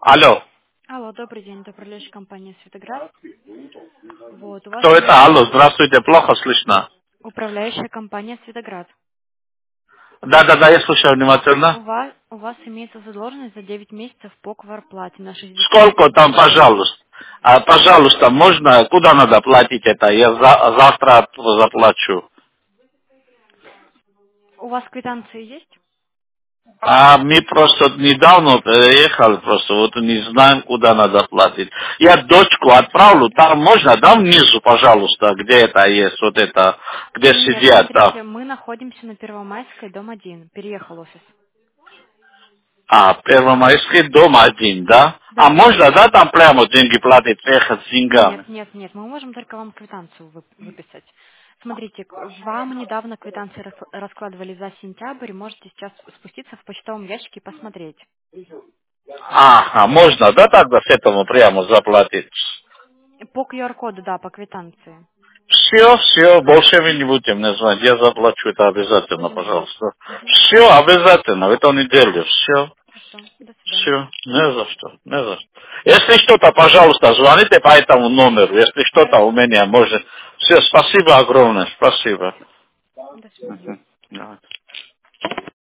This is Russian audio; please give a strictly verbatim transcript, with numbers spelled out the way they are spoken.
Алло, Алло, добрый день, это управляющая компания «Светоград». Вот, у вас кто это? имеется Алло, здравствуйте, плохо слышно. управляющая компания «Светоград». Да-да-да, я слушаю внимательно. У вас, у вас имеется задолженность за девять месяцев по кварплате на шестьдесят Сколько девять там, долларов. пожалуйста? А, пожалуйста, можно, куда надо платить это? Я за- завтра от- заплачу. У вас квитанции есть? А мы просто недавно переехали, просто вот не знаем, куда надо платить. Я дочку отправлю, там можно, да, внизу, пожалуйста, где это есть, вот это, где Нет, сидят, да. смотрите, мы находимся на Первомайской, дом один. Переехал офис. А, Первомайский дом один, да? А Да. можно, да, там прямо деньги платить, ехать с деньгами? Нет, нет, нет, мы можем только вам квитанцию вып- выписать. Смотрите, к- вам недавно квитанции рас- раскладывали за сентябрь, можете сейчас спуститься в почтовом ящике и посмотреть. Ага, можно, да, тогда с этого прямо заплатить? По Q R-коду, да, по квитанции. Все, все, больше вы не будете мне звонить, я заплачу это обязательно, Мгм. пожалуйста. Мгм. Все, обязательно, в эту неделю, все, Хорошо. До свидания. все, не за что, не за что. Если что-то, пожалуйста, звоните по этому номеру, если что-то у Хорошо. меня может. Все, спасибо огромное, спасибо. До свидания. Мгм. Давай.